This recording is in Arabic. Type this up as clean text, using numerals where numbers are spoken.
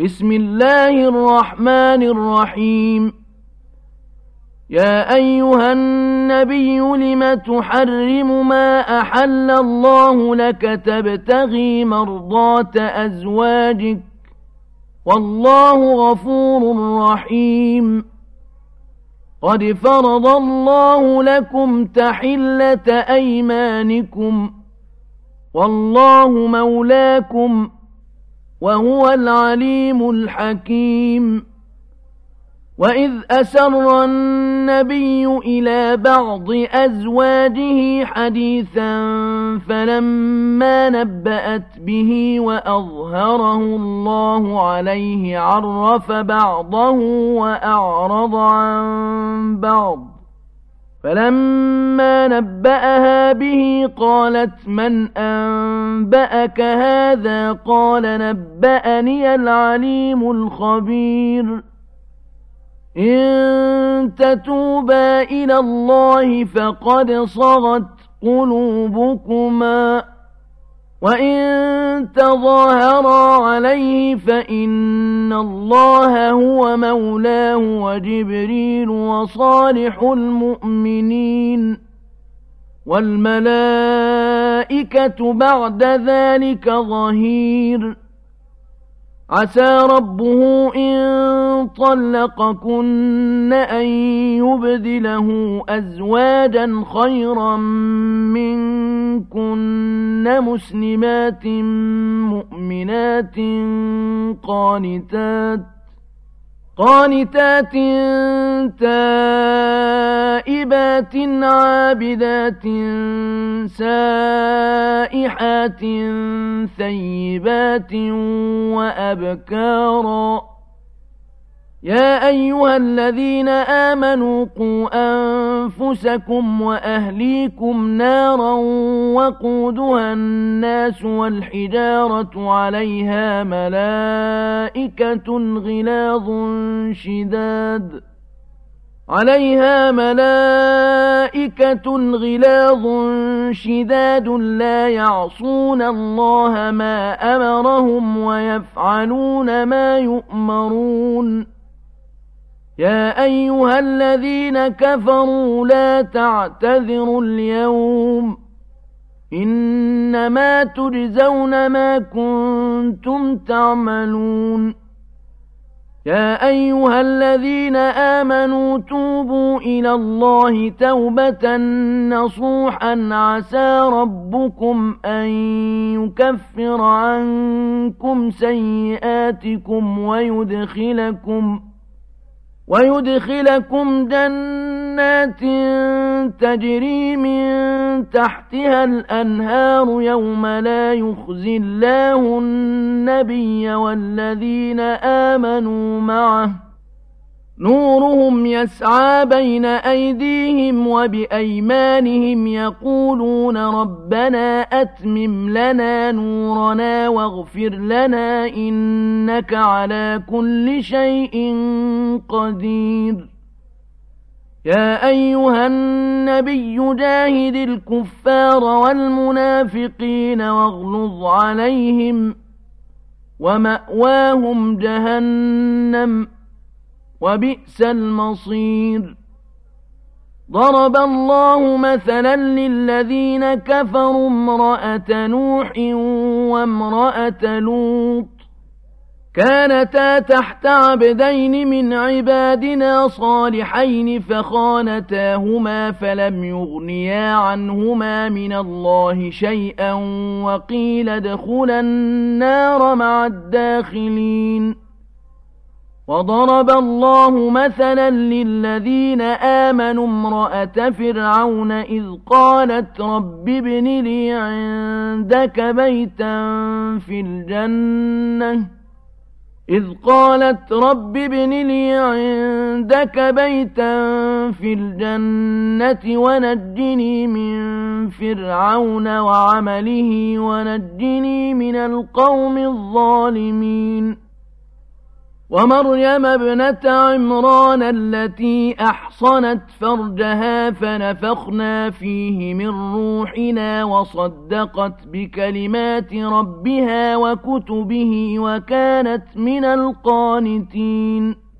بسم الله الرحمن الرحيم. يا أيها النبي لم تحرم ما أحل الله لك تبتغي مرضات أزواجك والله غفور رحيم. قد فرض الله لكم تحلة أيمانكم والله مولاكم وهو العليم الحكيم. وإذ أسر النبي إلى بعض أزواجه حديثا فلما نبأت به وأظهره الله عليه عرف بعضه وأعرض عن بعض، فلما نبأها به قالت من أنبأك هذا؟ قال نبأني العليم الخبير. إن تتوبا إلى الله فقد صغت قلوبكما، وإن تظاهرا عليه فإن الله هو مولاه وجبريل وصالح المؤمنين والملائكة بعد ذلك ظهير. عسى ربه إن طلقكن أن يبدله أزواجا خيرا منكن مسلمات مؤمنات قانتات تائبات عابدات سائحات ثيبات وأبكارا. يا أيها الذين آمنوا قوا أنفسكم وأهليكم نارا وقودها الناس والحجارة عليها ملائكة غلاظ شداد لا يعصون الله ما أمرهم ويفعلون ما يؤمرون. يا أيها الذين كفروا لا تعتذروا اليوم، إنما تجزون ما كنتم تعملون. يا أيها الذين آمنوا توبوا إلى الله توبة نصوحا عسى ربكم أن يكفر عنكم سيئاتكم ويدخلكم جنات تجري من تحتها الأنهار يوم لا يخزي الله النبي والذين آمنوا معه نورهم يسعى بين أيديهم وبأيمانهم يقولون ربنا أتمم لنا نورنا واغفر لنا إنك على كل شيء قدير. يا أيها النبي جاهد الكفار والمنافقين واغلظ عليهم ومأواهم جهنم وبئس المصير. ضرب الله مثلا للذين كفروا امرأة نوح وامرأة لوط كانتا تحت عبدين من عبادنا صالحين فخانتاهما فلم يغنيا عنهما من الله شيئا وقيل ادخلا النار مع الداخلين. وضرب الله مثلا للذين آمنوا امرأة فرعون إذ قالت رب ابن لي عندك بيتا في الجنة ونجني من فرعون وعمله ونجني من القوم الظالمين. ومريم ابنة عمران التي أحصنت فرجها فنفخنا فيه من روحنا وصدقت بكلمات ربها وكتبه وكانت من القانتين